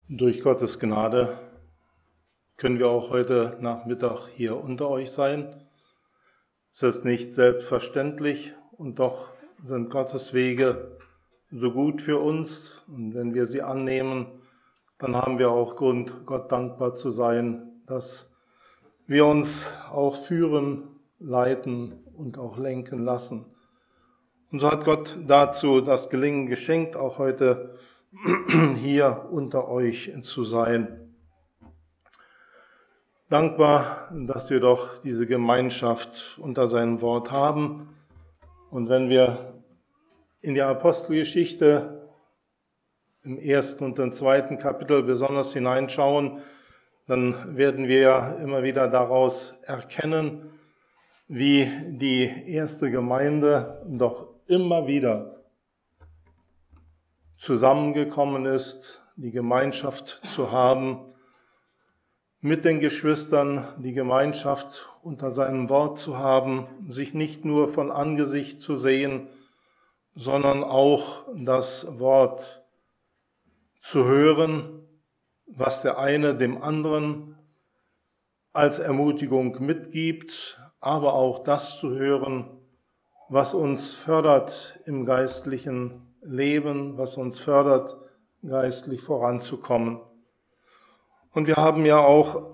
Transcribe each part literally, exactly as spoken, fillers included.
Durch Gottes Gnade können wir auch heute Nachmittag hier unter euch sein. Es ist nicht selbstverständlich und doch sind Gottes Wege so gut für uns. Und wenn wir sie annehmen, dann haben wir auch Grund, Gott dankbar zu sein, dass wir uns auch führen, leiten und auch lenken lassen. Und so hat Gott dazu das Gelingen geschenkt, auch heute hier unter euch zu sein. Dankbar, dass wir doch diese Gemeinschaft unter seinem Wort haben. Und wenn wir in die Apostelgeschichte im ersten und im zweiten Kapitel besonders hineinschauen, dann werden wir ja immer wieder daraus erkennen, wie die erste Gemeinde doch immer wieder zusammengekommen ist, die Gemeinschaft zu haben, mit den Geschwistern die Gemeinschaft unter seinem Wort zu haben, sich nicht nur von Angesicht zu sehen, sondern auch das Wort zu hören, was der eine dem anderen als Ermutigung mitgibt, aber auch das zu hören, was uns fördert im geistlichen Leben, was uns fördert, geistlich voranzukommen. Und wir haben ja auch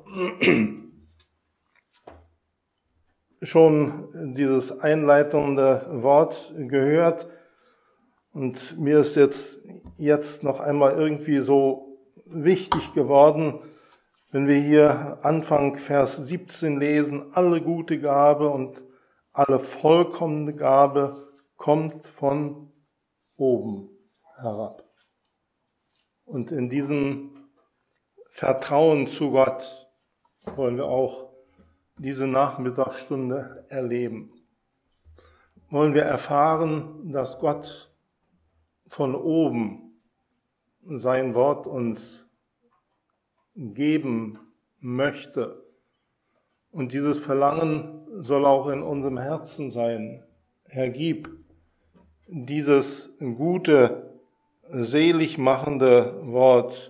schon dieses einleitende Wort gehört. Und mir ist jetzt, jetzt noch einmal irgendwie so wichtig geworden, wenn wir hier Anfang Vers siebzehn lesen, alle gute Gabe und alle vollkommene Gabe kommt von oben herab. Und in diesem Vertrauen zu Gott wollen wir auch diese Nachmittagsstunde erleben. Wollen wir erfahren, dass Gott von oben sein Wort uns geben möchte. Und dieses Verlangen soll auch in unserem Herzen sein. Herr, gib dieses gute, selig machende Wort.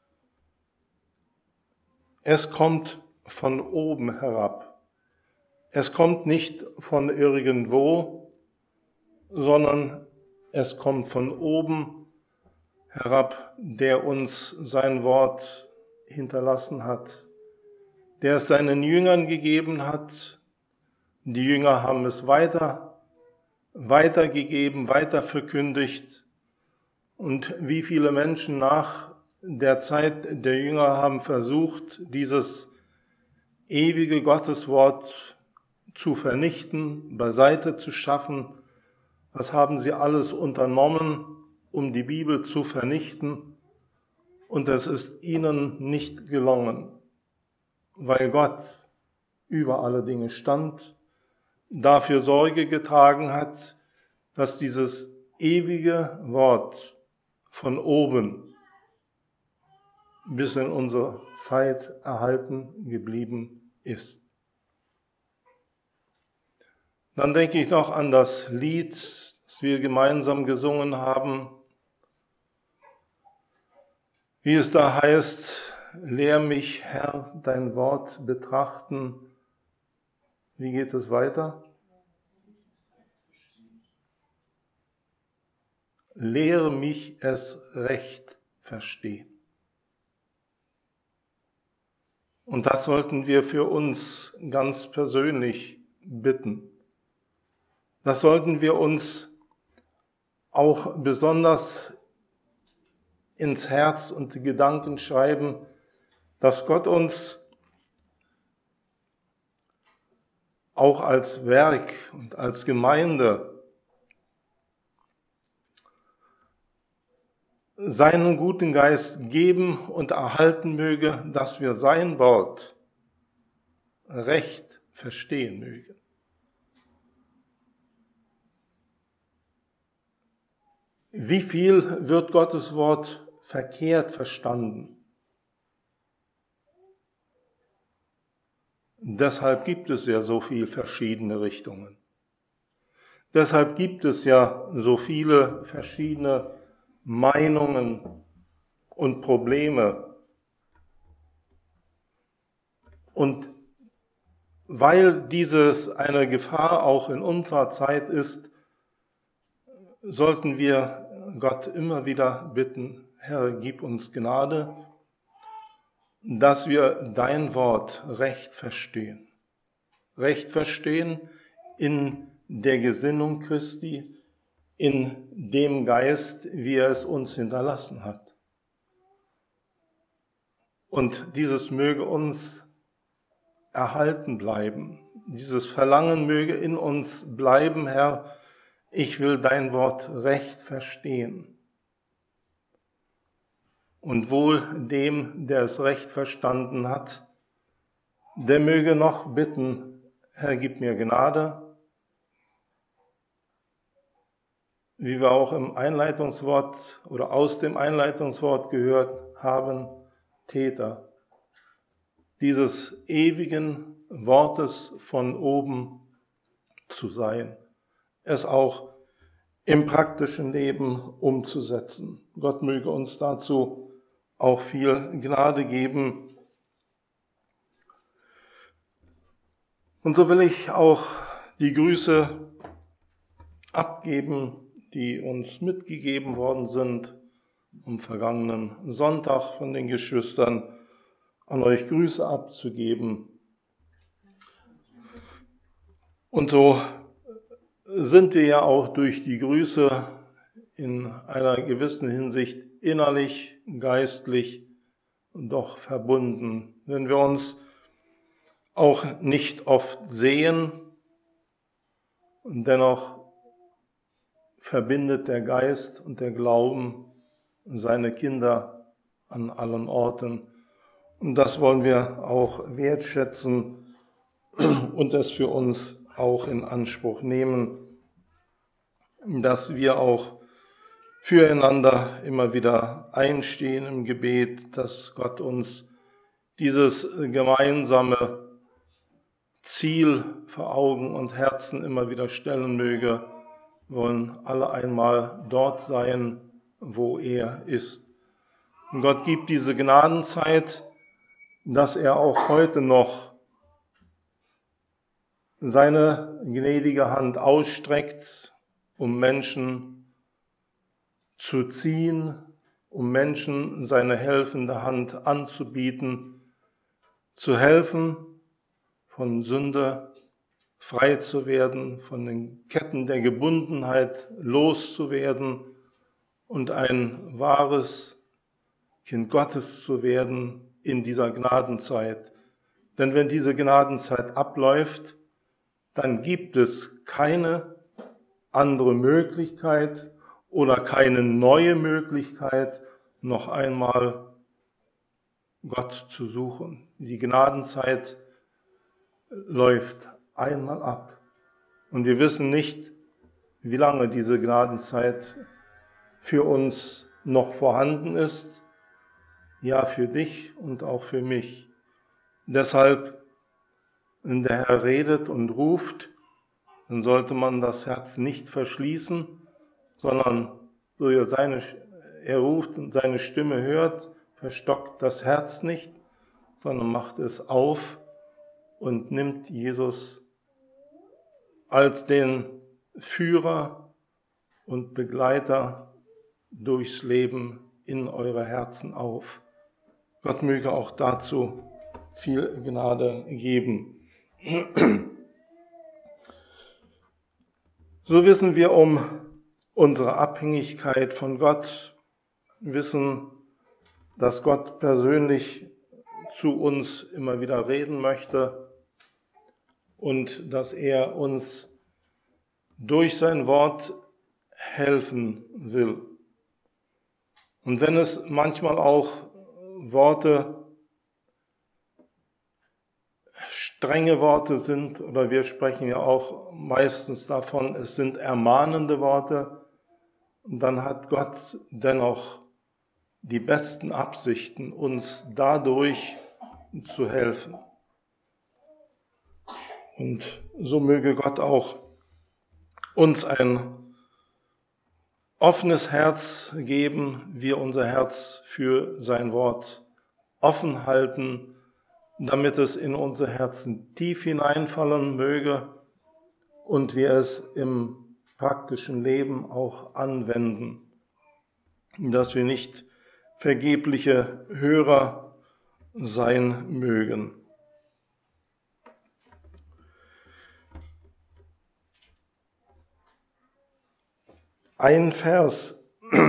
Es kommt von oben herab. Es kommt nicht von irgendwo, sondern es kommt von oben herab, der uns sein Wort hinterlassen hat, der es seinen Jüngern gegeben hat. Die Jünger haben es weiter weitergegeben, weiter verkündigt. Und wie viele Menschen nach der Zeit der Jünger haben versucht, dieses ewige Gotteswort zu vernichten, beiseite zu schaffen. Was haben sie alles unternommen, um die Bibel zu vernichten? Und es ist ihnen nicht gelungen, weil Gott über alle Dinge stand, dafür Sorge getragen hat, dass dieses ewige Wort von oben bis in unsere Zeit erhalten geblieben ist. Dann denke ich noch an das Lied, das wir gemeinsam gesungen haben, wie es da heißt, lehr mich, Herr, dein Wort betrachten. Wie geht es weiter? Lehre mich es recht verstehen. Und das sollten wir für uns ganz persönlich bitten. Das sollten wir uns auch besonders ins Herz und die Gedanken schreiben, dass Gott uns auch als Werk und als Gemeinde seinen guten Geist geben und erhalten möge, dass wir sein Wort recht verstehen mögen. Wie viel wird Gottes Wort verkehrt verstanden? Deshalb gibt es ja so viele verschiedene Richtungen. Deshalb gibt es ja so viele verschiedene Meinungen und Probleme Und weil dieses eine Gefahr auch in unserer Zeit ist, sollten wir Gott immer wieder bitten, Herr, gib uns Gnade, dass wir dein Wort recht verstehen. Recht verstehen in der Gesinnung Christi, in dem Geist, wie er es uns hinterlassen hat. Und dieses möge uns erhalten bleiben. Dieses Verlangen möge in uns bleiben, Herr, ich will dein Wort recht verstehen. Und wohl dem, der es recht verstanden hat, der möge noch bitten, Herr, gib mir Gnade, wie wir auch im Einleitungswort oder aus dem Einleitungswort gehört haben, Täter dieses ewigen Wortes von oben zu sein, es auch im praktischen Leben umzusetzen. Gott möge uns dazu auch viel Gnade geben. Und so will ich auch die Grüße abgeben, die uns mitgegeben worden sind am vergangenen Sonntag von den Geschwistern, an euch Grüße abzugeben. Und so sind wir ja auch durch die Grüße in einer gewissen Hinsicht innerlich, geistlich doch verbunden. Wenn wir uns auch nicht oft sehen, und dennoch verbindet der Geist und der Glauben seine Kinder an allen Orten. Und das wollen wir auch wertschätzen und es für uns auch in Anspruch nehmen, dass wir auch füreinander immer wieder einstehen im Gebet, dass Gott uns dieses gemeinsame Ziel vor Augen und Herzen immer wieder stellen möge. Wir wollen alle einmal dort sein, wo er ist. Und Gott gibt diese Gnadenzeit, dass er auch heute noch seine gnädige Hand ausstreckt, um Menschen zu ziehen, um Menschen seine helfende Hand anzubieten, zu helfen, von Sünde frei zu werden, von den Ketten der Gebundenheit loszuwerden und ein wahres Kind Gottes zu werden in dieser Gnadenzeit. Denn wenn diese Gnadenzeit abläuft, dann gibt es keine andere Möglichkeit oder keine neue Möglichkeit, noch einmal Gott zu suchen. Die Gnadenzeit läuft einmal ab. Und wir wissen nicht, wie lange diese Gnadenzeit für uns noch vorhanden ist. Ja, für dich und auch für mich. Deshalb, wenn der Herr redet und ruft, dann sollte man das Herz nicht verschließen, sondern so er, seine, er ruft und seine Stimme hört, verstockt das Herz nicht, sondern macht es auf und nimmt Jesus als den Führer und Begleiter durchs Leben in eure Herzen auf. Gott möge auch dazu viel Gnade geben. So wissen wir um unsere Abhängigkeit von Gott, wissen, dass Gott persönlich zu uns immer wieder reden möchte und dass er uns durch sein Wort helfen will. Und wenn es manchmal auch Worte, strenge Worte sind, oder wir sprechen ja auch meistens davon, es sind ermahnende Worte, dann hat Gott dennoch die besten Absichten, uns dadurch zu helfen. Und so möge Gott auch uns ein offenes Herz geben, wir unser Herz für sein Wort offen halten, damit es in unsere Herzen tief hineinfallen möge und wir es im praktischen Leben auch anwenden, dass wir nicht vergebliche Hörer sein mögen. Ein Vers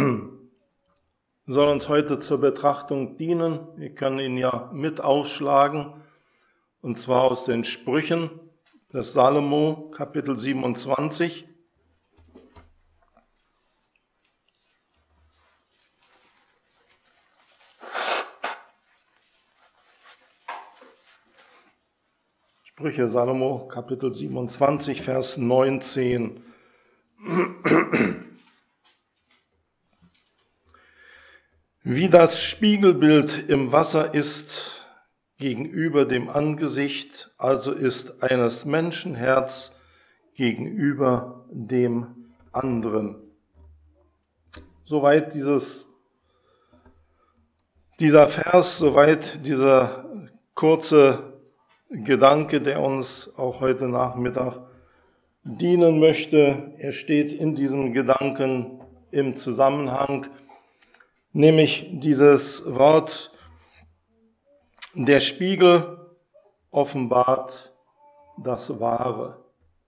soll uns heute zur Betrachtung dienen. Wir können ihn ja mit aufschlagen, und zwar aus den Sprüchen des Salomo, Kapitel siebenundzwanzig. Sprüche Salomo, Kapitel siebenundzwanzig, Vers neunzehn. Wie das Spiegelbild im Wasser ist gegenüber dem Angesicht, also ist eines Menschen Herz gegenüber dem anderen. Soweit dieses, dieser Vers, soweit dieser kurze Gedanke, der uns auch heute Nachmittag dienen möchte. Er steht in diesem Gedanken im Zusammenhang, nämlich dieses Wort, der Spiegel offenbart das Wahre.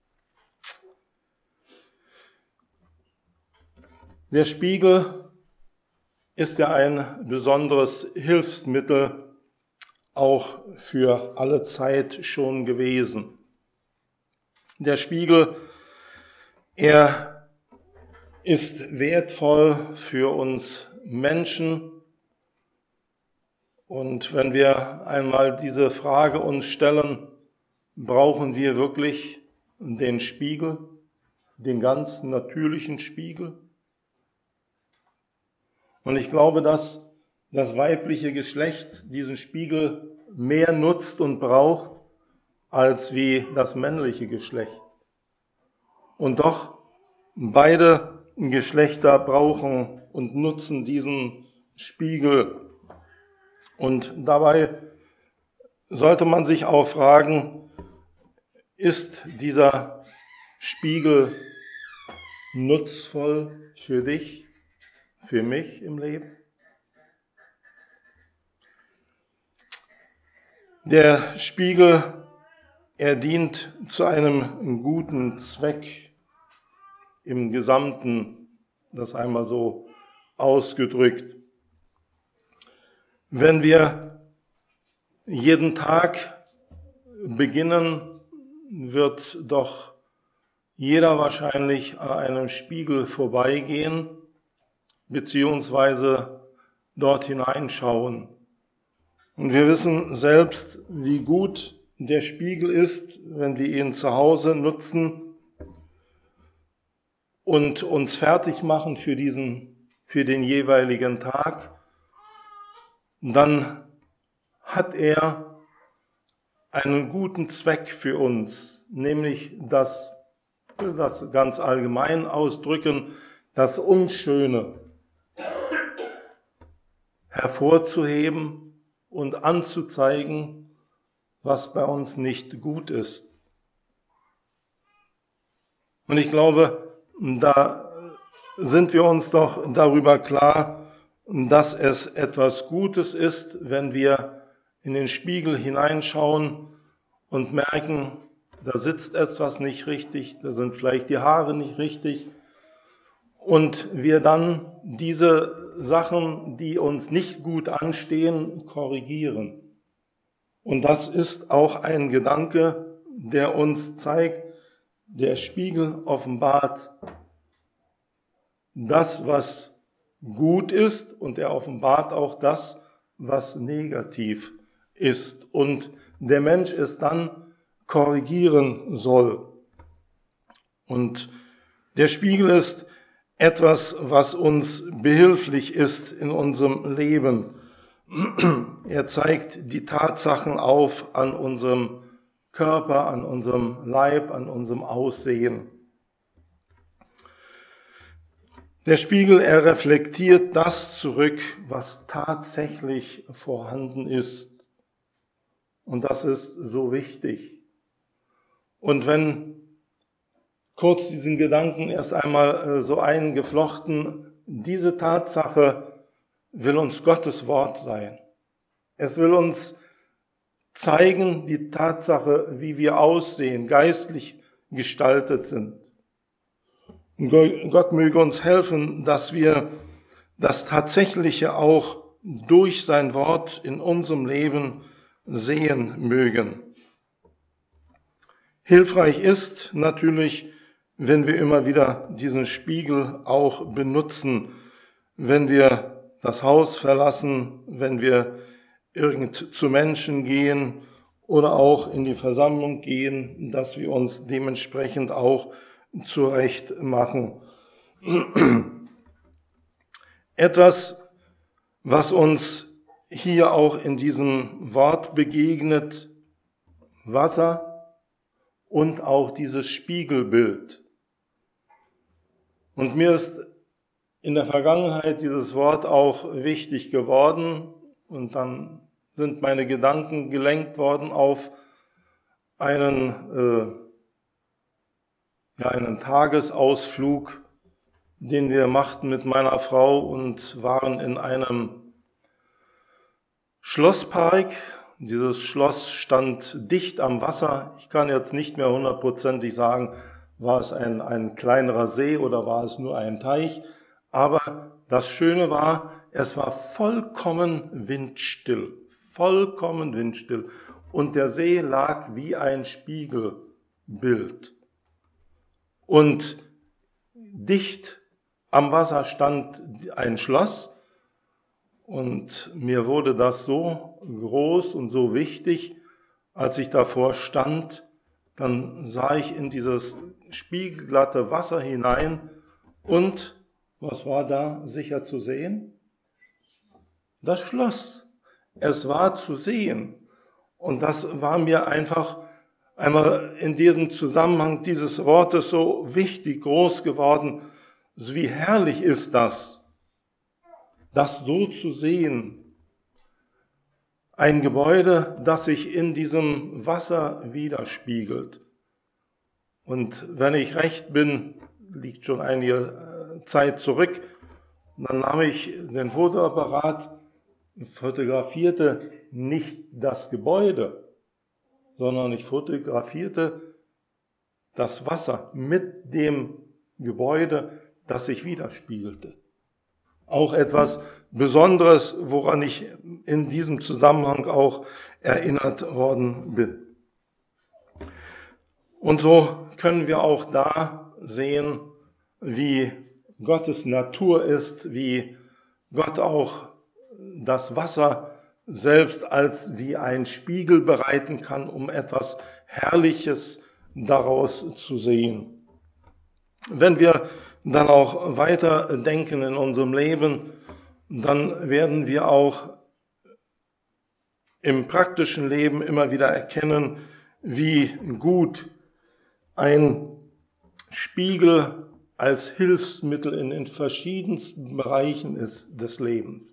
Der Spiegel ist ja ein besonderes Hilfsmittel auch für alle Zeit schon gewesen. Der Spiegel, er ist wertvoll für uns Menschen. Und wenn wir einmal diese Frage uns stellen, brauchen wir wirklich den Spiegel, den ganz natürlichen Spiegel? Und ich glaube, dass das weibliche Geschlecht diesen Spiegel mehr nutzt und braucht, als wie das männliche Geschlecht. Und doch beide Geschlechter brauchen und nutzen diesen Spiegel. Und dabei sollte man sich auch fragen, ist dieser Spiegel nutzvoll für dich, für mich im Leben? Der Spiegel, er dient zu einem guten Zweck im Gesamten, das einmal so ausgedrückt. Wenn wir jeden Tag beginnen, wird doch jeder wahrscheinlich an einem Spiegel vorbeigehen, beziehungsweise dort hineinschauen. Und wir wissen selbst, wie gut der Spiegel ist, wenn wir ihn zu Hause nutzen und uns fertig machen für diesen, für den jeweiligen Tag. Dann hat er einen guten Zweck für uns, nämlich das, das ganz allgemein ausdrücken, das Unschöne hervorzuheben und anzuzeigen, was bei uns nicht gut ist. Und ich glaube, da sind wir uns doch darüber klar, dass es etwas Gutes ist, wenn wir in den Spiegel hineinschauen und merken, da sitzt etwas nicht richtig, da sind vielleicht die Haare nicht richtig, und wir dann diese Sachen, die uns nicht gut anstehen, korrigieren. Und das ist auch ein Gedanke, der uns zeigt, der Spiegel offenbart das, was gut ist, und er offenbart auch das, was negativ ist. Und der Mensch es dann korrigieren soll. Und der Spiegel ist etwas, was uns behilflich ist in unserem Leben. Er zeigt die Tatsachen auf an unserem Körper, an unserem Leib, an unserem Aussehen. Der Spiegel, er reflektiert das zurück, was tatsächlich vorhanden ist. Und das ist so wichtig. Und wenn kurz diesen Gedanken erst einmal so eingeflochten, diese Tatsache will uns Gottes Wort sein. Es will uns zeigen, die Tatsache, wie wir aussehen, geistlich gestaltet sind. Gott möge uns helfen, dass wir das Tatsächliche auch durch sein Wort in unserem Leben sehen mögen. Hilfreich ist natürlich, wenn wir immer wieder diesen Spiegel auch benutzen, wenn wir das Haus verlassen, wenn wir irgend zu Menschen gehen oder auch in die Versammlung gehen, dass wir uns dementsprechend auch zurecht machen. Etwas, was uns hier auch in diesem Wort begegnet, Wasser und auch dieses Spiegelbild. Und mir ist in der Vergangenheit dieses Wort auch wichtig geworden und dann sind meine Gedanken gelenkt worden auf einen, äh, ja, einen Tagesausflug, den wir machten mit meiner Frau und waren in einem Schlosspark. Dieses Schloss stand dicht am Wasser. Ich kann jetzt nicht mehr hundertprozentig sagen, war es ein, ein kleinerer See oder war es nur ein Teich. Aber das Schöne war, es war vollkommen windstill, vollkommen windstill. Und der See lag wie ein Spiegelbild. Und dicht am Wasser stand ein Schloss. Und mir wurde das so groß und so wichtig, als ich davor stand, dann sah ich in dieses spiegelglatte Wasser hinein und was war da sicher zu sehen? Das Schloss. Es war zu sehen. Und das war mir einfach einmal in diesem Zusammenhang dieses Wortes so wichtig, groß geworden. Wie herrlich ist das, das so zu sehen. Ein Gebäude, das sich in diesem Wasser widerspiegelt. Und wenn ich recht bin, liegt schon einige Zeit zurück, dann nahm ich den Fotoapparat und fotografierte nicht das Gebäude, sondern ich fotografierte das Wasser mit dem Gebäude, das sich widerspiegelte. Auch etwas Besonderes, woran ich in diesem Zusammenhang auch erinnert worden bin. Und so können wir auch da sehen, wie Gottes Natur ist, wie Gott auch das Wasser selbst als wie ein Spiegel bereiten kann, um etwas Herrliches daraus zu sehen. Wenn wir dann auch weiter denken in unserem Leben, dann werden wir auch im praktischen Leben immer wieder erkennen, wie gut ein Spiegel als Hilfsmittel in den verschiedensten Bereichen ist des Lebens.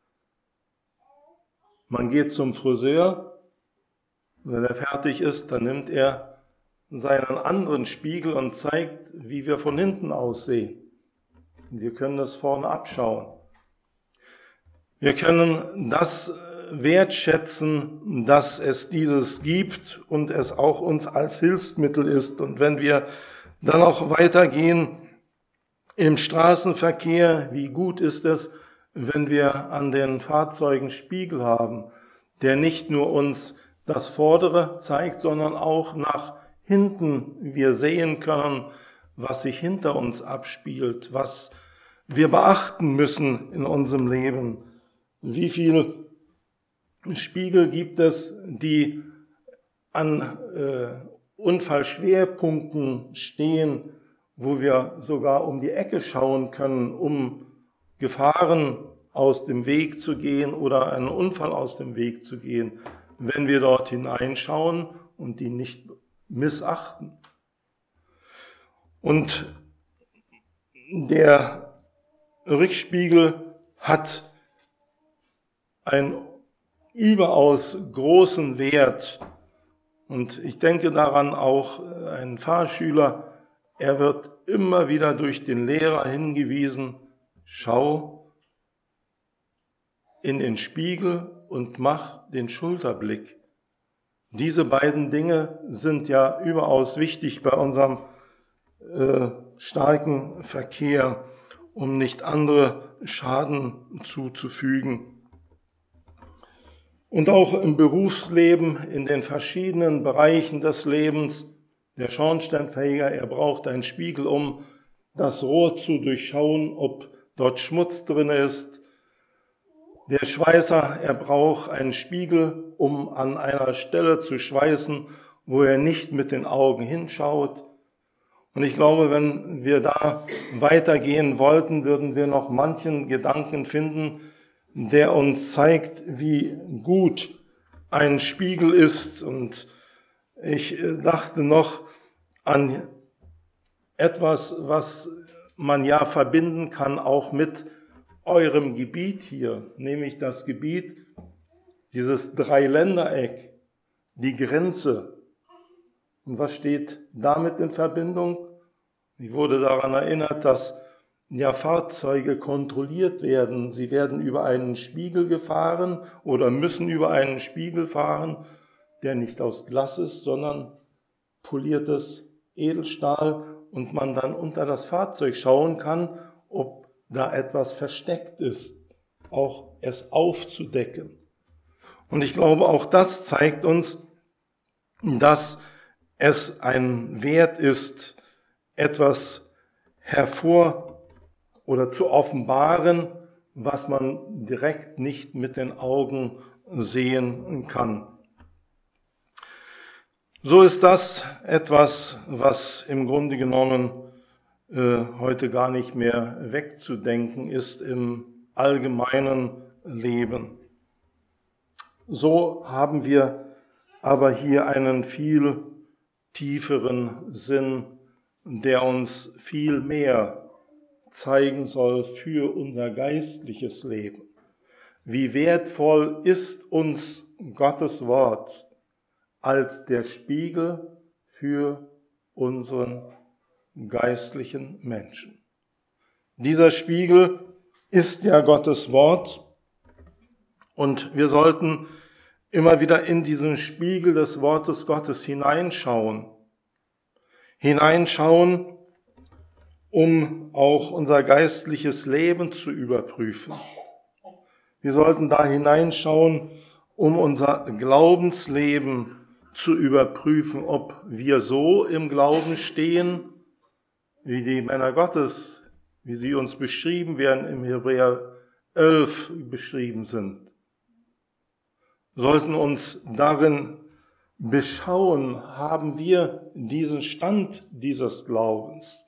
Man geht zum Friseur, wenn er fertig ist, dann nimmt er seinen anderen Spiegel und zeigt, wie wir von hinten aussehen. Wir können das vorne abschauen. Wir können das wertschätzen, dass es dieses gibt und es auch uns als Hilfsmittel ist. Und wenn wir dann auch weitergehen im Straßenverkehr, wie gut ist es, wenn wir an den Fahrzeugen Spiegel haben, der nicht nur uns das Vordere zeigt, sondern auch nach hinten wir sehen können, was sich hinter uns abspielt, was wir beachten müssen in unserem Leben. Wie viele Spiegel gibt es, die an äh, Unfallschwerpunkten stehen, wo wir sogar um die Ecke schauen können, um Gefahren aus dem Weg zu gehen oder einen Unfall aus dem Weg zu gehen, wenn wir dort hineinschauen und die nicht missachten. Und der Rückspiegel hat ein überaus großen Wert. Und ich denke daran auch, ein Fahrschüler, er wird immer wieder durch den Lehrer hingewiesen, schau in den Spiegel und mach den Schulterblick. Diese beiden Dinge sind ja überaus wichtig bei unserem äh, starken Verkehr, um nicht andere Schaden zuzufügen. Und auch im Berufsleben, in den verschiedenen Bereichen des Lebens, der Schornsteinfeger, er braucht einen Spiegel, um das Rohr zu durchschauen, ob dort Schmutz drin ist. Der Schweißer, er braucht einen Spiegel, um an einer Stelle zu schweißen, wo er nicht mit den Augen hinschaut. Und ich glaube, wenn wir da weitergehen wollten, würden wir noch manchen Gedanken finden, der uns zeigt, wie gut ein Spiegel ist. Und ich dachte noch an etwas, was man ja verbinden kann, auch mit eurem Gebiet hier, nämlich das Gebiet, dieses Dreiländereck, die Grenze. Und was steht damit in Verbindung? Ich wurde daran erinnert, dass ja Fahrzeuge kontrolliert werden. Sie werden über einen Spiegel gefahren oder müssen über einen Spiegel fahren, der nicht aus Glas ist, sondern poliertes Edelstahl, und man dann unter das Fahrzeug schauen kann, ob da etwas versteckt ist, auch es aufzudecken. Und ich glaube, auch das zeigt uns, dass es ein Wert ist, etwas hervor oder zu offenbaren, was man direkt nicht mit den Augen sehen kann. So ist das etwas, was im Grunde genommen äh, heute gar nicht mehr wegzudenken ist im allgemeinen Leben. So haben wir aber hier einen viel tieferen Sinn, der uns viel mehr zeigen soll für unser geistliches Leben. Wie wertvoll ist uns Gottes Wort als der Spiegel für unseren geistlichen Menschen. Dieser Spiegel ist ja Gottes Wort, und wir sollten immer wieder in diesen Spiegel des Wortes Gottes hineinschauen. Hineinschauen, um auch unser geistliches Leben zu überprüfen. Wir sollten da hineinschauen, um unser Glaubensleben zu überprüfen, ob wir so im Glauben stehen, wie die Männer Gottes, wie sie uns beschrieben werden, im Hebräer elf beschrieben sind. Sollten uns darin beschauen, haben wir diesen Stand dieses Glaubens.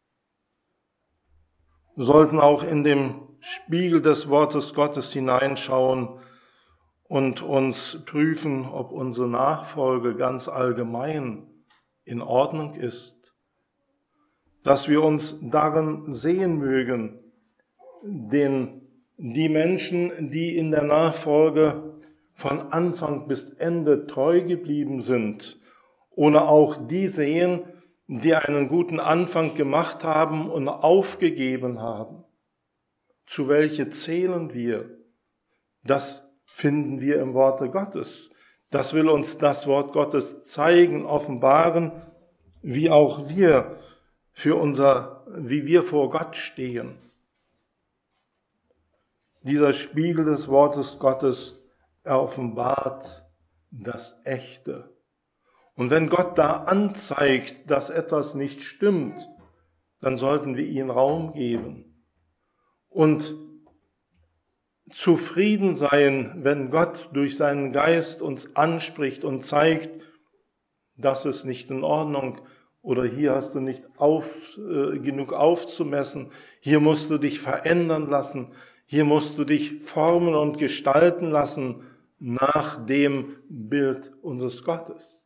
Wir sollten auch in dem Spiegel des Wortes Gottes hineinschauen und uns prüfen, ob unsere Nachfolge ganz allgemein in Ordnung ist. Dass wir uns darin sehen mögen, den, die Menschen, die in der Nachfolge von Anfang bis Ende treu geblieben sind, oder auch die sehen, die einen guten Anfang gemacht haben und aufgegeben haben. Zu welche zählen wir? Das finden wir im Worte Gottes. Das will uns das Wort Gottes zeigen, offenbaren, wie auch wir für unser, wie wir vor Gott stehen. Dieser Spiegel des Wortes Gottes, er offenbart das Echte. Und wenn Gott da anzeigt, dass etwas nicht stimmt, dann sollten wir ihm Raum geben und zufrieden sein, wenn Gott durch seinen Geist uns anspricht und zeigt, das ist nicht in Ordnung oder hier hast du nicht auf, äh, genug aufzumessen, hier musst du dich verändern lassen, hier musst du dich formen und gestalten lassen nach dem Bild unseres Gottes.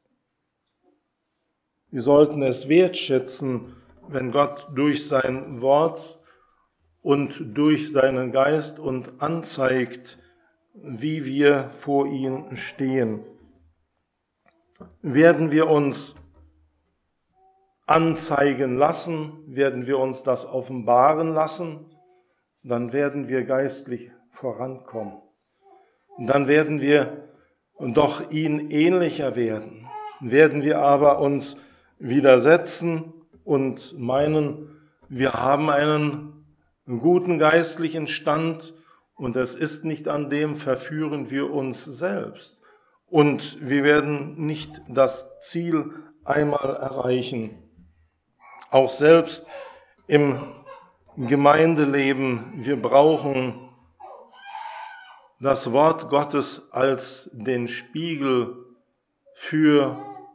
Wir sollten es wertschätzen, wenn Gott durch sein Wort und durch seinen Geist uns anzeigt, wie wir vor ihm stehen. Werden wir uns anzeigen lassen, werden wir uns das offenbaren lassen, dann werden wir geistlich vorankommen. Dann werden wir doch ihn ähnlicher werden. Werden wir aber uns widersetzen und meinen, wir haben einen guten geistlichen Stand und es ist nicht an dem, verführen wir uns selbst. Und wir werden nicht das Ziel einmal erreichen. Auch selbst im Gemeindeleben, wir brauchen das Wort Gottes als den Spiegel für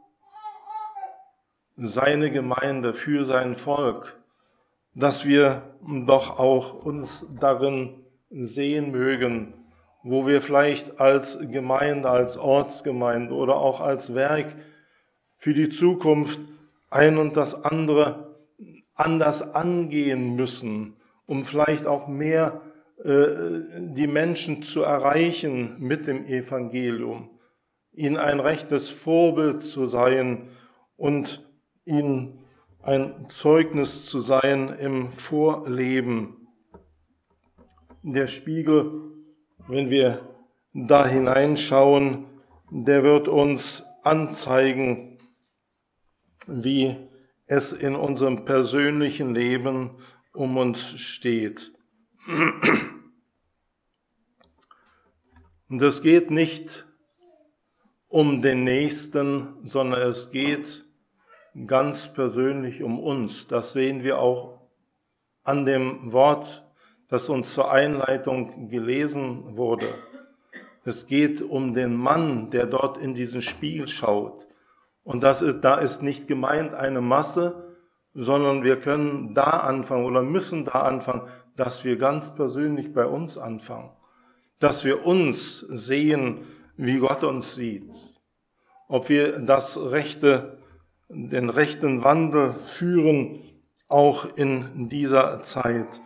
seine Gemeinde, für sein Volk, dass wir doch auch uns darin sehen mögen, wo wir vielleicht als Gemeinde, als Ortsgemeinde oder auch als Werk für die Zukunft ein und das andere anders angehen müssen, um vielleicht auch mehr äh, die Menschen zu erreichen mit dem Evangelium, ihnen ein rechtes Vorbild zu sein und ihnen ein Zeugnis zu sein im Vorleben. Der Spiegel, wenn wir da hineinschauen, der wird uns anzeigen, wie es in unserem persönlichen Leben um uns steht. Und es geht nicht um den Nächsten, sondern es geht ganz persönlich um uns. Das sehen wir auch an dem Wort, das uns zur Einleitung gelesen wurde. Es geht um den Mann, der dort in diesen Spiegel schaut. Und das ist, da ist nicht gemeint eine Masse, sondern wir können da anfangen oder müssen da anfangen, dass wir ganz persönlich bei uns anfangen. Dass wir uns sehen, wie Gott uns sieht. Ob wir das rechte, den rechten Wandel führen, auch in dieser Zeit.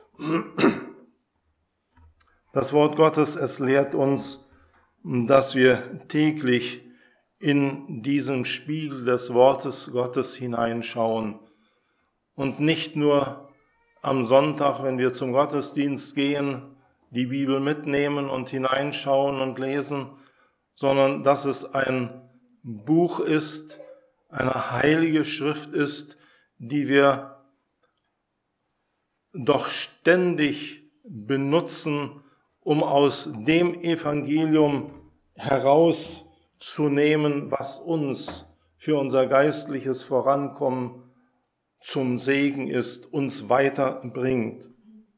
Das Wort Gottes, es lehrt uns, dass wir täglich in diesen Spiegel des Wortes Gottes hineinschauen und nicht nur am Sonntag, wenn wir zum Gottesdienst gehen, die Bibel mitnehmen und hineinschauen und lesen, sondern dass es ein Buch ist, eine heilige Schrift ist, die wir doch ständig benutzen, um aus dem Evangelium herauszunehmen, was uns für unser geistliches Vorankommen zum Segen ist, uns weiterbringt.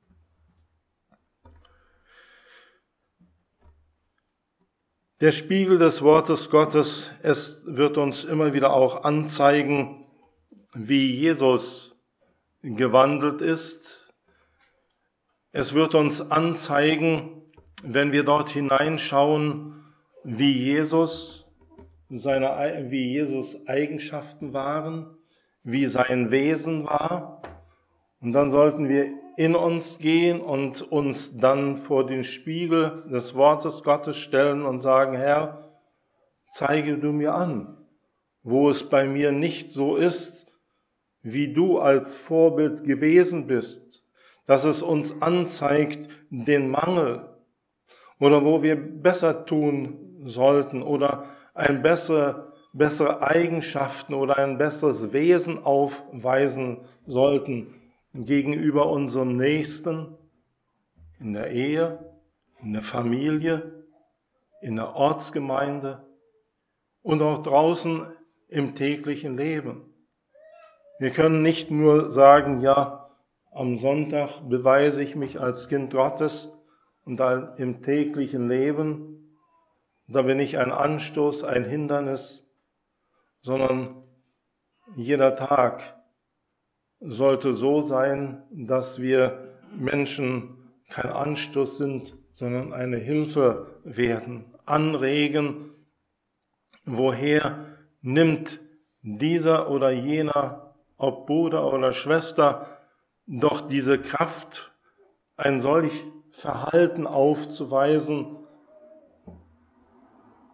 Der Spiegel des Wortes Gottes, es wird uns immer wieder auch anzeigen, wie Jesus gewandelt ist. Es wird uns anzeigen, wenn wir dort hineinschauen, wie Jesus, seine, wie Jesus Eigenschaften waren, wie sein Wesen war. Und dann sollten wir in uns gehen und uns dann vor den Spiegel des Wortes Gottes stellen und sagen, Herr, zeige du mir an, wo es bei mir nicht so ist, wie du als Vorbild gewesen bist, dass es uns anzeigt den Mangel oder wo wir besser tun sollten oder ein bessere, bessere Eigenschaften oder ein besseres Wesen aufweisen sollten gegenüber unserem Nächsten, in der Ehe, in der Familie, in der Ortsgemeinde und auch draußen im täglichen Leben. Wir können nicht nur sagen, ja, am Sonntag beweise ich mich als Kind Gottes und dann im täglichen Leben, da bin ich ein Anstoß, ein Hindernis, sondern jeder Tag sollte so sein, dass wir Menschen kein Anstoß sind, sondern eine Hilfe werden, anregen, woher nimmt dieser oder jener, ob Bruder oder Schwester, doch diese Kraft, ein solch Verhalten aufzuweisen,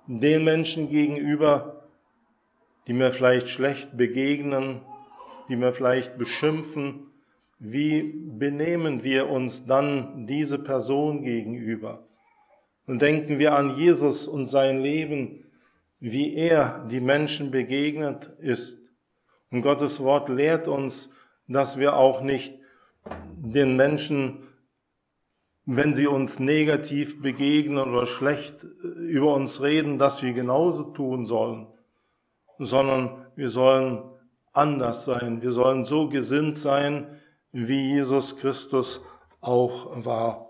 den Menschen gegenüber, die mir vielleicht schlecht begegnen, die mir vielleicht beschimpfen. Wie benehmen wir uns dann diese Person gegenüber? Und denken wir an Jesus und sein Leben, wie er die Menschen begegnet ist. Und Gottes Wort lehrt uns, dass wir auch nicht den Menschen, wenn sie uns negativ begegnen oder schlecht über uns reden, dass wir genauso tun sollen, sondern wir sollen anders sein. Wir sollen so gesinnt sein, wie Jesus Christus auch war.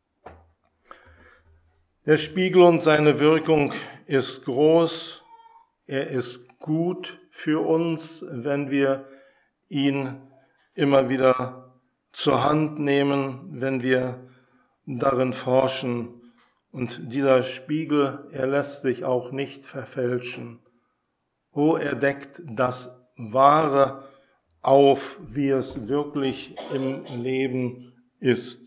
Der Spiegel und seine Wirkung ist groß. Er ist gut für uns, wenn wir ihn immer wieder zur Hand nehmen, wenn wir darin forschen. Und dieser Spiegel, er lässt sich auch nicht verfälschen. Oh, er deckt das Wahre auf, wie es wirklich im Leben ist.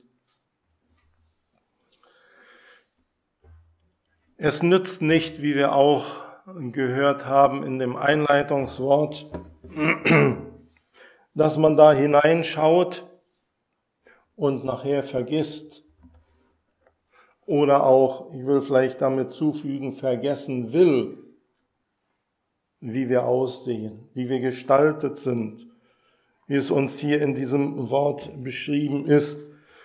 Es nützt nicht, wie wir auch gehört haben in dem Einleitungswort, dass man da hineinschaut und nachher vergisst oder auch, ich will vielleicht damit zufügen, vergessen will, wie wir aussehen, wie wir gestaltet sind, wie es uns hier in diesem Wort beschrieben ist.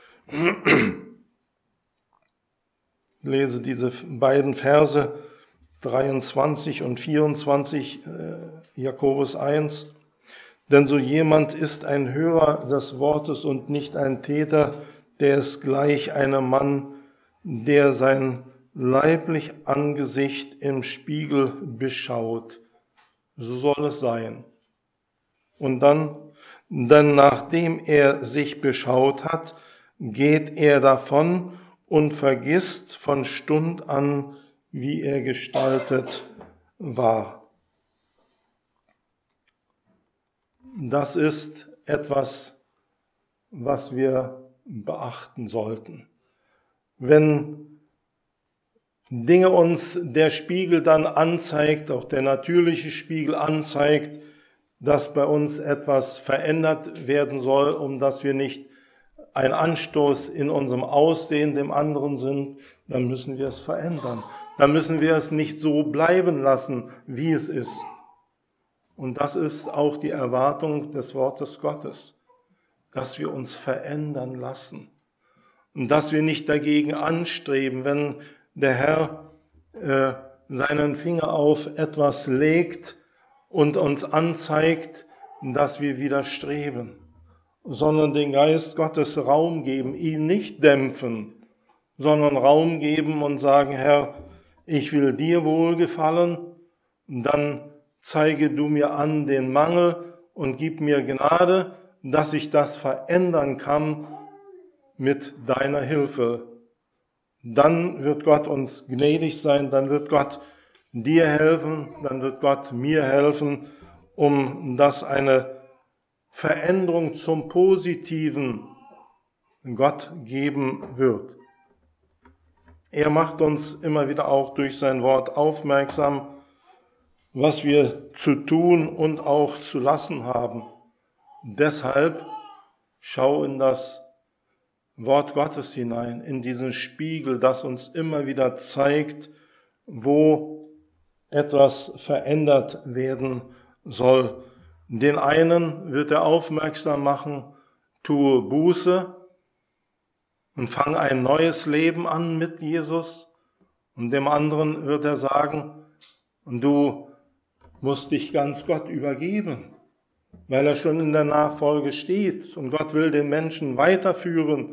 Ich lese diese beiden Verse dreiundzwanzig und vierundzwanzig, äh, Jakobus eins. Denn so jemand ist ein Hörer des Wortes und nicht ein Täter, der ist gleich einem Mann, der sein leiblich Angesicht im Spiegel beschaut. So soll es sein. Und dann, denn nachdem er sich beschaut hat, geht er davon und vergisst von Stund an, wie er gestaltet war. Das ist etwas, was wir beachten sollten. Wenn Dinge uns der Spiegel dann anzeigt, auch der natürliche Spiegel anzeigt, dass bei uns etwas verändert werden soll, um dass wir nicht ein Anstoß in unserem Aussehen dem anderen sind, dann müssen wir es verändern. Dann müssen wir es nicht so bleiben lassen, wie es ist. Und das ist auch die Erwartung des Wortes Gottes, dass wir uns verändern lassen und dass wir nicht dagegen anstreben, wenn der Herr äh, seinen Finger auf etwas legt und uns anzeigt, dass wir widerstreben, sondern den Geist Gottes Raum geben, ihn nicht dämpfen, sondern Raum geben und sagen, Herr, ich will dir wohlgefallen, dann zeige du mir an den Mangel und gib mir Gnade, dass ich das verändern kann mit deiner Hilfe. Dann wird Gott uns gnädig sein, dann wird Gott dir helfen, dann wird Gott mir helfen, um dass eine Veränderung zum Positiven Gott geben wird. Er macht uns immer wieder auch durch sein Wort aufmerksam, was wir zu tun und auch zu lassen haben. Deshalb schau in das Wort Gottes hinein, in diesen Spiegel, das uns immer wieder zeigt, wo etwas verändert werden soll. Den einen wird er aufmerksam machen, tue Buße und fang ein neues Leben an mit Jesus. Und dem anderen wird er sagen, du musst dich ganz Gott übergeben, weil er schon in der Nachfolge steht. Und Gott will den Menschen weiterführen,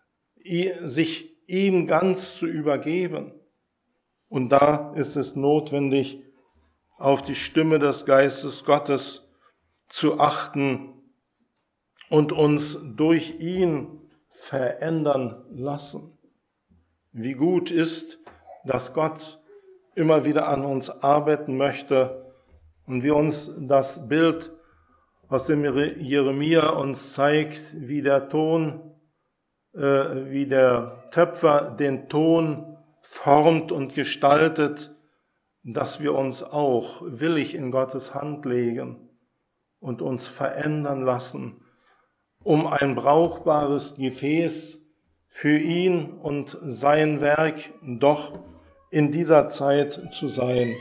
sich ihm ganz zu übergeben. Und da ist es notwendig, auf die Stimme des Geistes Gottes zu achten und uns durch ihn verändern lassen. Wie gut ist, dass Gott immer wieder an uns arbeiten möchte und wie uns das Bild aus dem Jeremia uns zeigt, wie der Ton, äh, wie der Töpfer den Ton formt und gestaltet, dass wir uns auch willig in Gottes Hand legen und uns verändern lassen, um ein brauchbares Gefäß für ihn und sein Werk doch in dieser Zeit zu sein.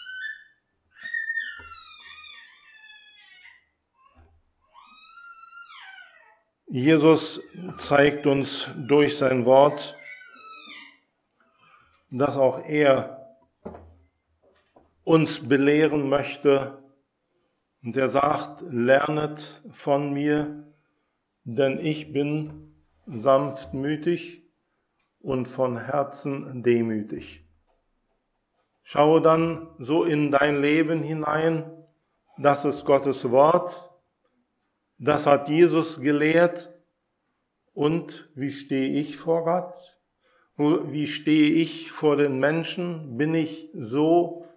Jesus zeigt uns durch sein Wort, dass auch er uns belehren möchte. Und er sagt, lernet von mir, denn ich bin sanftmütig und von Herzen demütig. Schaue dann so in dein Leben hinein, das ist Gottes Wort, das hat Jesus gelehrt. Und wie stehe ich vor Gott? Wie stehe ich vor den Menschen? Bin ich so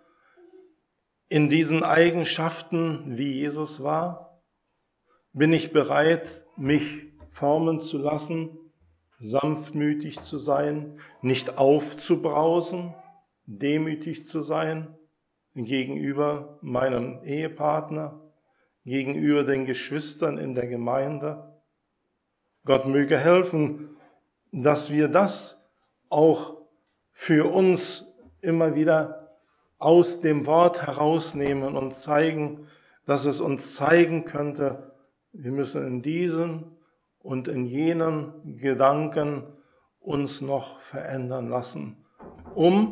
in diesen Eigenschaften, wie Jesus war? Bin ich bereit, mich formen zu lassen, sanftmütig zu sein, nicht aufzubrausen, demütig zu sein gegenüber meinem Ehepartner, gegenüber den Geschwistern in der Gemeinde? Gott möge helfen, dass wir das auch für uns immer wieder aus dem Wort herausnehmen und zeigen, dass es uns zeigen könnte, wir müssen in diesen und in jenen Gedanken uns noch verändern lassen, um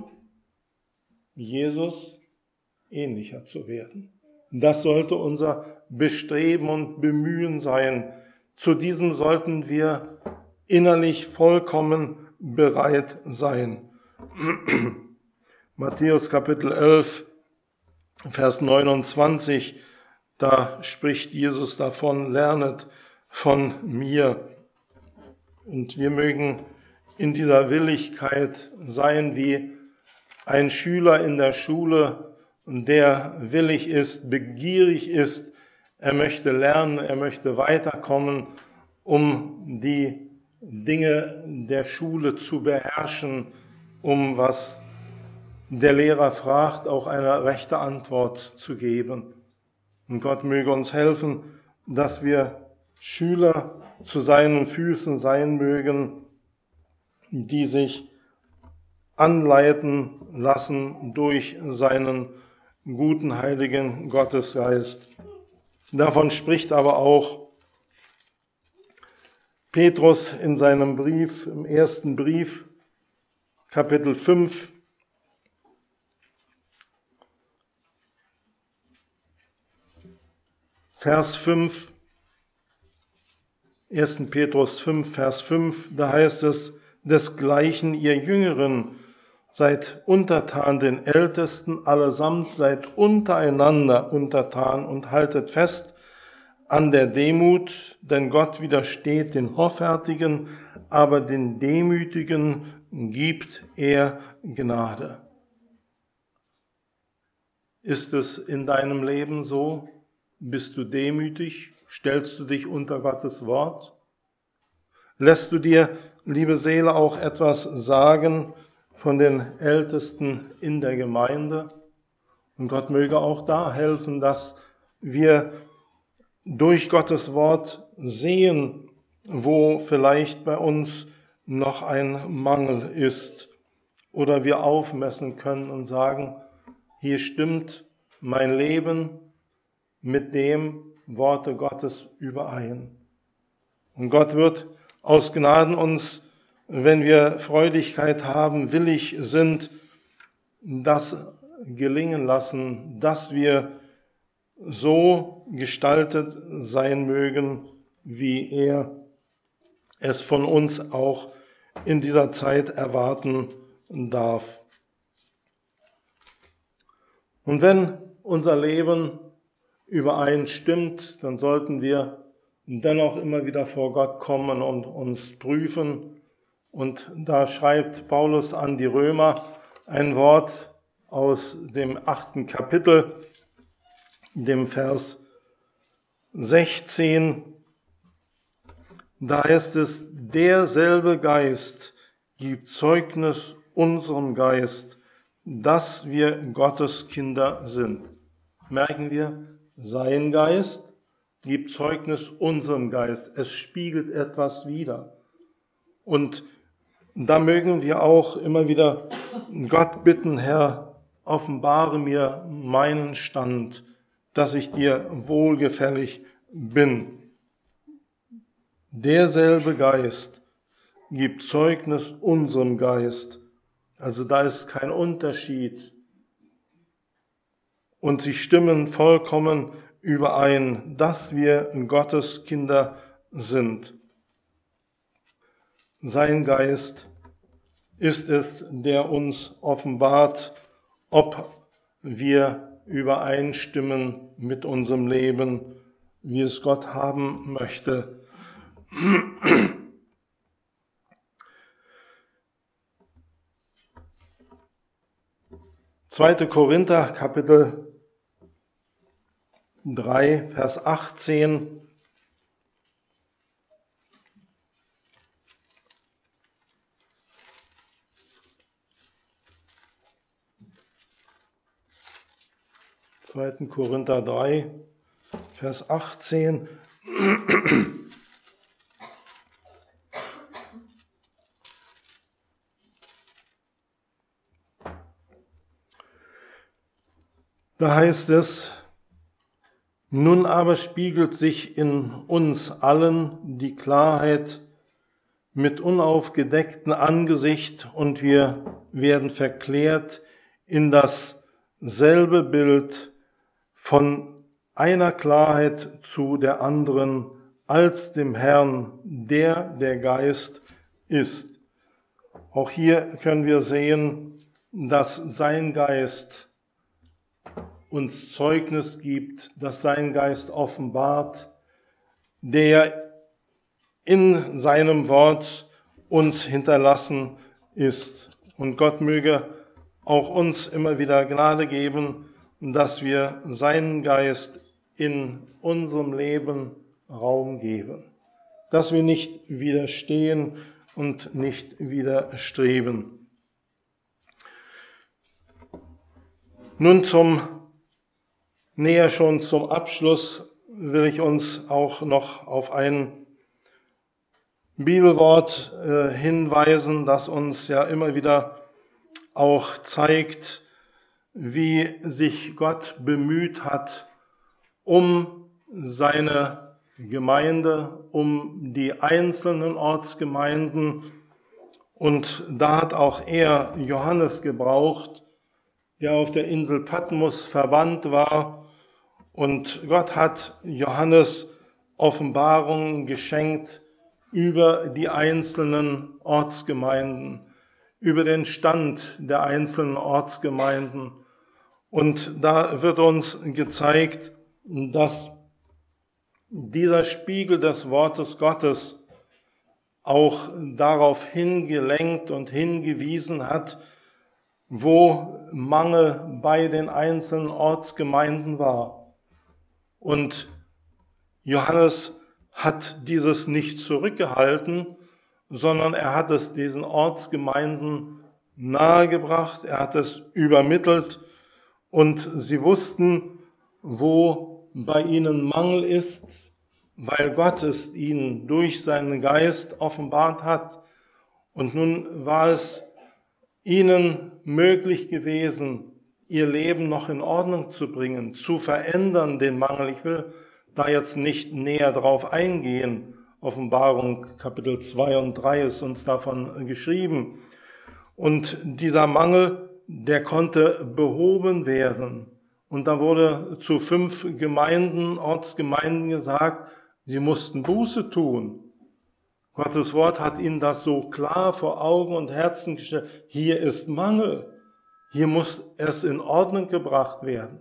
Jesus ähnlicher zu werden. Das sollte unser Bestreben und Bemühen sein. Zu diesem sollten wir innerlich vollkommen bereit sein. Matthäus Kapitel elf, Vers neunundzwanzig, da spricht Jesus davon, lernet von mir. Und wir mögen in dieser Willigkeit sein wie ein Schüler in der Schule, der willig ist, begierig ist. Er möchte lernen, er möchte weiterkommen, um die Dinge der Schule zu beherrschen, um was der Lehrer fragt, auch eine rechte Antwort zu geben. Und Gott möge uns helfen, dass wir Schüler zu seinen Füßen sein mögen, die sich anleiten lassen durch seinen guten Heiligen Gottesgeist. Davon spricht aber auch Petrus in seinem Brief, im ersten Brief, Kapitel fünf, Vers fünf, ersten Petrus fünf, Vers fünf, da heißt es, desgleichen ihr Jüngeren, seid untertan den Ältesten, allesamt seid untereinander untertan und haltet fest an der Demut, denn Gott widersteht den Hoffärtigen, aber den Demütigen gibt er Gnade. Ist es in deinem Leben so? Bist du demütig? Stellst du dich unter Gottes Wort? Lässt du dir, liebe Seele, auch etwas sagen von den Ältesten in der Gemeinde? Und Gott möge auch da helfen, dass wir durch Gottes Wort sehen, wo vielleicht bei uns noch ein Mangel ist oder wir aufmessen können und sagen, hier stimmt mein Leben mit dem Worte Gottes überein. Und Gott wird aus Gnaden uns, wenn wir Freudigkeit haben, willig sind, das gelingen lassen, dass wir so gestaltet sein mögen, wie er es von uns auch in dieser Zeit erwarten darf. Und wenn unser Leben übereinstimmt, dann sollten wir dennoch immer wieder vor Gott kommen und uns prüfen. Und da schreibt Paulus an die Römer ein Wort aus dem achten Kapitel, dem Vers sechzehn. Da heißt es, derselbe Geist gibt Zeugnis unserem Geist, dass wir Gottes Kinder sind. Merken wir, sein Geist gibt Zeugnis unserem Geist. Es spiegelt etwas wider. Und da mögen wir auch immer wieder Gott bitten, Herr, offenbare mir meinen Stand, dass ich dir wohlgefällig bin. Derselbe Geist gibt Zeugnis unserem Geist. Also da ist kein Unterschied. Und sie stimmen vollkommen überein, dass wir Gottes Kinder sind. Sein Geist ist es, der uns offenbart, ob wir übereinstimmen mit unserem Leben, wie es Gott haben möchte. zweiter Korinther, Kapitel drei, Vers achtzehn. zweiter Korinther drei, Vers achtzehn. Da heißt es, nun aber spiegelt sich in uns allen die Klarheit mit unaufgedecktem Angesicht und wir werden verklärt in dasselbe Bild von einer Klarheit zu der anderen als dem Herrn, der der Geist ist. Auch hier können wir sehen, dass sein Geist uns Zeugnis gibt, dass sein Geist offenbart, der in seinem Wort uns hinterlassen ist. Und Gott möge auch uns immer wieder Gnade geben, dass wir seinen Geist in unserem Leben Raum geben, dass wir nicht widerstehen und nicht widerstreben. Nun zum Näher schon zum Abschluss will ich uns auch noch auf ein Bibelwort äh, hinweisen, das uns ja immer wieder auch zeigt, wie sich Gott bemüht hat, um seine Gemeinde, um die einzelnen Ortsgemeinden. Und da hat auch er Johannes gebraucht, der auf der Insel Patmos verbannt war. Und Gott hat Johannes Offenbarungen geschenkt über die einzelnen Ortsgemeinden, über den Stand der einzelnen Ortsgemeinden. Und da wird uns gezeigt, dass dieser Spiegel des Wortes Gottes auch darauf hingelenkt und hingewiesen hat, wo Mangel bei den einzelnen Ortsgemeinden war. Und Johannes hat dieses nicht zurückgehalten, sondern er hat es diesen Ortsgemeinden nahegebracht, er hat es übermittelt und sie wussten, wo bei ihnen Mangel ist, weil Gott es ihnen durch seinen Geist offenbart hat. Und nun war es ihnen möglich gewesen, ihr Leben noch in Ordnung zu bringen, zu verändern, den Mangel. Ich will da jetzt nicht näher drauf eingehen. Offenbarung Kapitel zwei und drei ist uns davon geschrieben. Und dieser Mangel, der konnte behoben werden. Und da wurde zu fünf Gemeinden, Ortsgemeinden gesagt, sie mussten Buße tun. Gottes Wort hat ihnen das so klar vor Augen und Herzen gestellt. Hier ist Mangel. Hier muss es in Ordnung gebracht werden.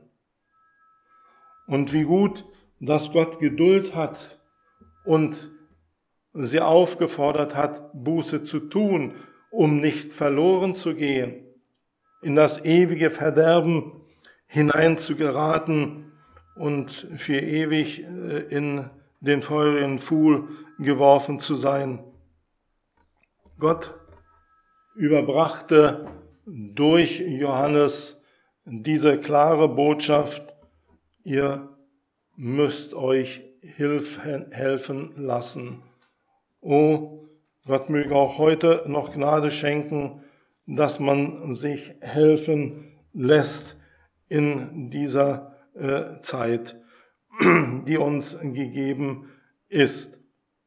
Und wie gut, dass Gott Geduld hat und sie aufgefordert hat, Buße zu tun, um nicht verloren zu gehen, in das ewige Verderben hineinzugeraten und für ewig in den feurigen Pfuhl geworfen zu sein. Gott überbrachte durch Johannes diese klare Botschaft, ihr müsst euch helfen lassen. Oh, Gott möge auch heute noch Gnade schenken, dass man sich helfen lässt in dieser äh, Zeit, die uns gegeben ist.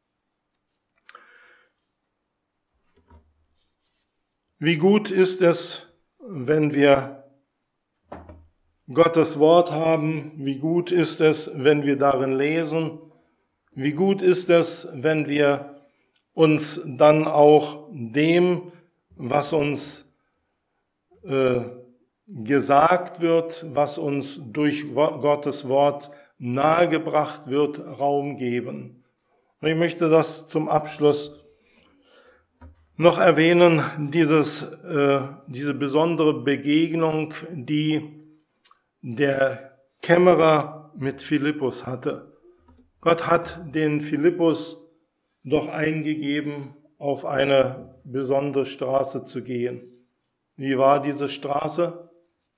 Wie gut ist es, wenn wir Gottes Wort haben? Wie gut ist es, wenn wir darin lesen? Wie gut ist es, wenn wir uns dann auch dem, was uns äh, gesagt wird, was uns durch Gottes Wort nahegebracht wird, Raum geben. Und ich möchte das zum Abschluss noch erwähnen, dieses, äh, diese besondere Begegnung, die der Kämmerer mit Philippus hatte. Gott hat den Philippus doch eingegeben, auf eine besondere Straße zu gehen. Wie war diese Straße?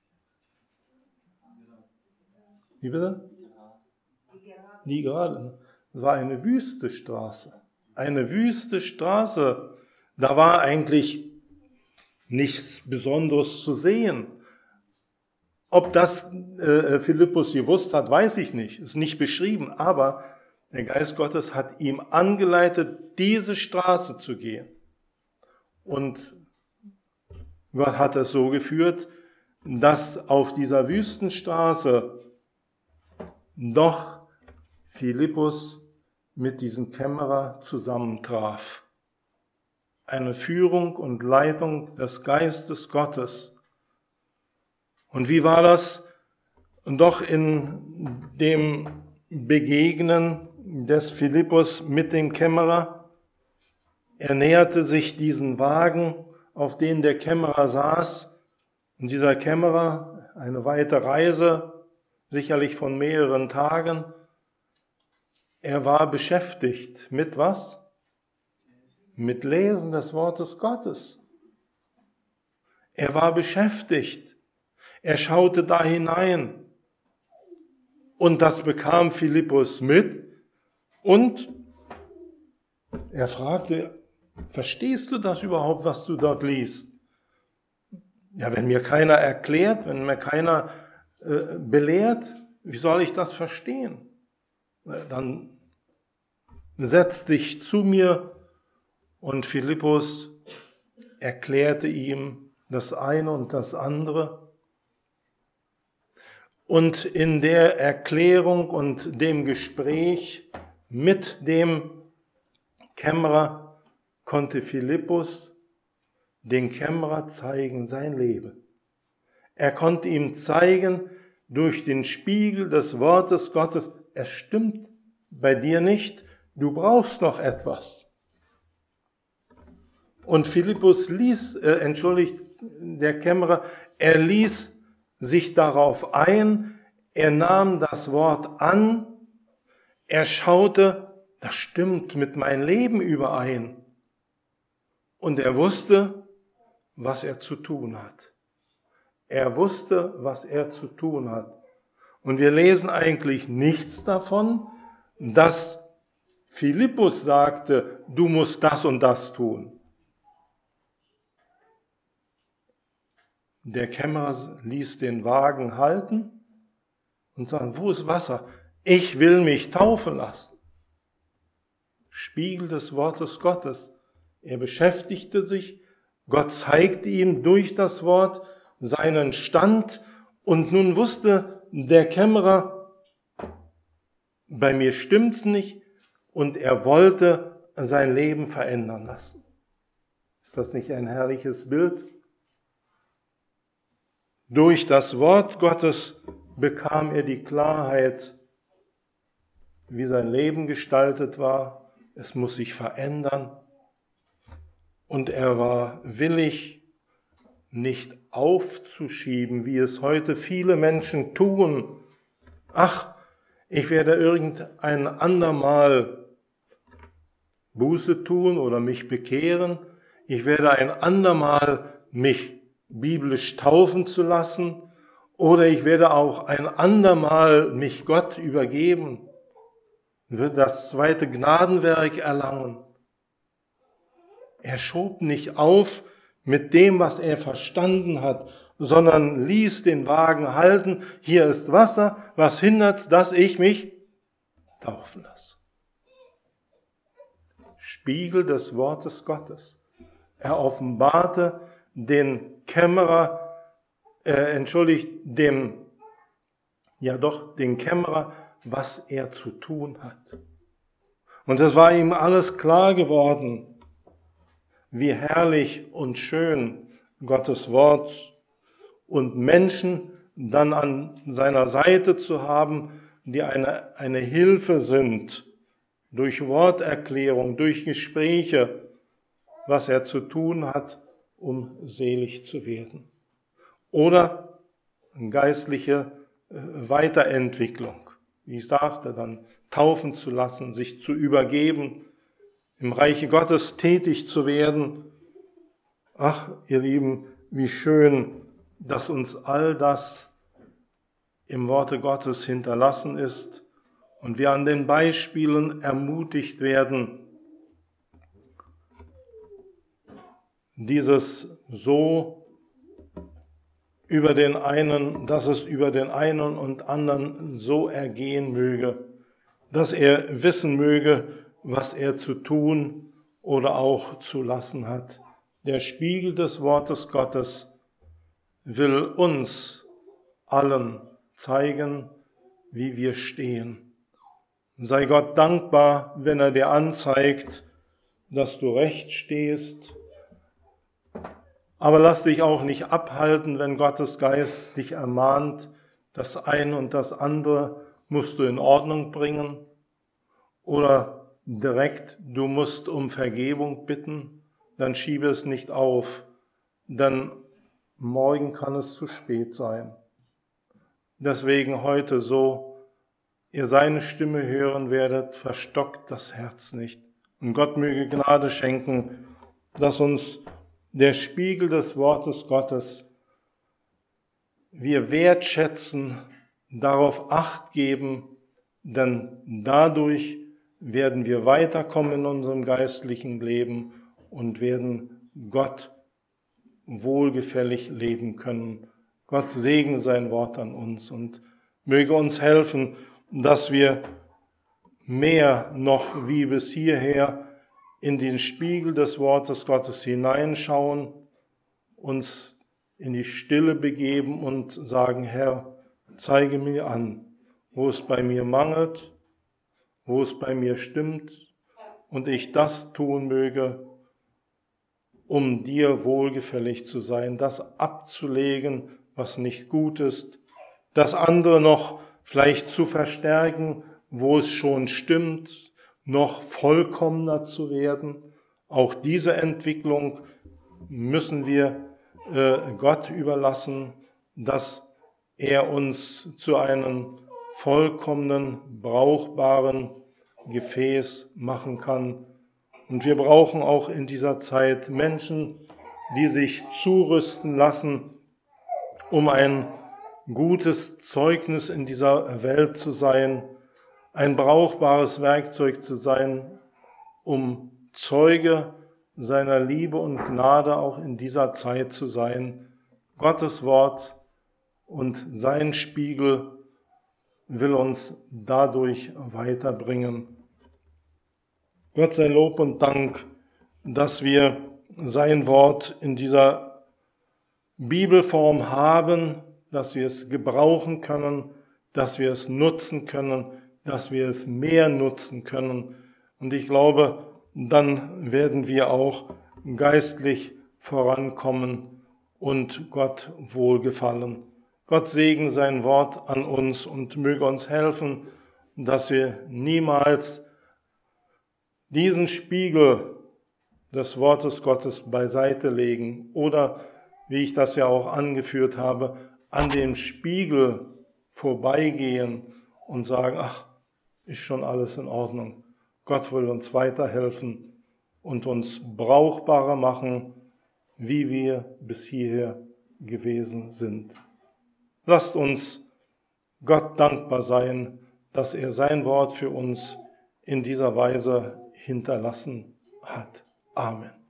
Wie bitte? Nie gerade. Es war eine wüste Straße. Eine wüste Straße. Da war eigentlich nichts Besonderes zu sehen. Ob das äh, Philippus gewusst hat, weiß ich nicht. Ist nicht beschrieben. Aber der Geist Gottes hat ihm angeleitet, diese Straße zu gehen. Und Gott hat es so geführt, dass auf dieser Wüstenstraße doch Philippus mit diesem Kämmerer zusammentraf. Eine Führung und Leitung des Geistes Gottes. Und wie war das? Doch in dem Begegnen des Philippus mit dem Kämmerer. Er näherte sich diesen Wagen, auf den der Kämmerer saß. Und dieser Kämmerer, eine weite Reise, sicherlich von mehreren Tagen, er war beschäftigt mit was? Mit Lesen des Wortes Gottes. Er war beschäftigt. Er schaute da hinein. Und das bekam Philippus mit. Und er fragte, verstehst du das überhaupt, was du dort liest? Ja, wenn mir keiner erklärt, wenn mir keiner äh, belehrt, wie soll ich das verstehen? Dann setz dich zu mir. Und Philippus erklärte ihm das eine und das andere. Und in der Erklärung und dem Gespräch mit dem Kämmerer konnte Philippus den Kämmerer zeigen sein Leben. Er konnte ihm zeigen durch den Spiegel des Wortes Gottes, es stimmt bei dir nicht, du brauchst noch etwas. Und Philippus ließ, äh, entschuldigt, der Kämmerer, er ließ sich darauf ein, er nahm das Wort an, er schaute, das stimmt mit meinem Leben überein. Und er wusste, was er zu tun hat. Er wusste, was er zu tun hat. Und wir lesen eigentlich nichts davon, dass Philippus sagte, du musst das und das tun. Der Kämmerer ließ den Wagen halten und sagte, wo ist Wasser? Ich will mich taufen lassen. Spiegel des Wortes Gottes. Er beschäftigte sich, Gott zeigte ihm durch das Wort seinen Stand und nun wusste der Kämmerer, bei mir stimmt's nicht und er wollte sein Leben verändern lassen. Ist das nicht ein herrliches Bild? Durch das Wort Gottes bekam er die Klarheit, wie sein Leben gestaltet war. Es muss sich verändern. Und er war willig, nicht aufzuschieben, wie es heute viele Menschen tun. Ach, ich werde irgendein andermal Buße tun oder mich bekehren. Ich werde ein andermal mich biblisch taufen zu lassen, oder ich werde auch ein andermal mich Gott übergeben, wird das zweite Gnadenwerk erlangen. Er schob nicht auf mit dem, was er verstanden hat, sondern ließ den Wagen halten. Hier ist Wasser, was hindert, dass ich mich taufen lasse? Spiegel des Wortes Gottes. Er offenbarte den Kämmerer, äh, entschuldigt, dem, ja doch, den Kämmerer, was er zu tun hat. Und es war ihm alles klar geworden, wie herrlich und schön Gottes Wort und Menschen dann an seiner Seite zu haben, die eine, eine Hilfe sind, durch Worterklärung, durch Gespräche, was er zu tun hat, um selig zu werden. Oder geistliche Weiterentwicklung, wie ich sagte, dann taufen zu lassen, sich zu übergeben, im Reiche Gottes tätig zu werden. Ach, ihr Lieben, wie schön, dass uns all das im Worte Gottes hinterlassen ist und wir an den Beispielen ermutigt werden, dieses so über den einen, dass es über den einen und anderen so ergehen möge, dass er wissen möge, was er zu tun oder auch zu lassen hat. Der Spiegel des Wortes Gottes will uns allen zeigen, wie wir stehen. Sei Gott dankbar, wenn er dir anzeigt, dass du recht stehst. Aber lass dich auch nicht abhalten, wenn Gottes Geist dich ermahnt, das eine und das andere musst du in Ordnung bringen. Oder direkt, du musst um Vergebung bitten, dann schiebe es nicht auf, denn morgen kann es zu spät sein. Deswegen heute so, ihr seine Stimme hören werdet, verstockt das Herz nicht. Und Gott möge Gnade schenken, dass uns der Spiegel des Wortes Gottes wir wertschätzen, darauf Acht geben, denn dadurch werden wir weiterkommen in unserem geistlichen Leben und werden Gott wohlgefällig leben können. Gott segne sein Wort an uns und möge uns helfen, dass wir mehr noch wie bis hierher in den Spiegel des Wortes Gottes hineinschauen, uns in die Stille begeben und sagen, Herr, zeige mir an, wo es bei mir mangelt, wo es bei mir stimmt und ich das tun möge, um dir wohlgefällig zu sein, das abzulegen, was nicht gut ist, das andere noch vielleicht zu verstärken, wo es schon stimmt, noch vollkommener zu werden. Auch diese Entwicklung müssen wir äh, Gott überlassen, dass er uns zu einem vollkommenen, brauchbaren Gefäß machen kann. Und wir brauchen auch in dieser Zeit Menschen, die sich zurüsten lassen, um ein gutes Zeugnis in dieser Welt zu sein, ein brauchbares Werkzeug zu sein, um Zeuge seiner Liebe und Gnade auch in dieser Zeit zu sein. Gottes Wort und sein Spiegel will uns dadurch weiterbringen. Gott sei Lob und Dank, dass wir sein Wort in dieser Bibelform haben, dass wir es gebrauchen können, dass wir es nutzen können, dass wir es mehr nutzen können. Und ich glaube, dann werden wir auch geistlich vorankommen und Gott wohlgefallen. Gott segne sein Wort an uns und möge uns helfen, dass wir niemals diesen Spiegel des Wortes Gottes beiseite legen oder, wie ich das ja auch angeführt habe, an dem Spiegel vorbeigehen und sagen, ach, ist schon alles in Ordnung. Gott will uns weiterhelfen und uns brauchbarer machen, wie wir bis hierher gewesen sind. Lasst uns Gott dankbar sein, dass er sein Wort für uns in dieser Weise hinterlassen hat. Amen.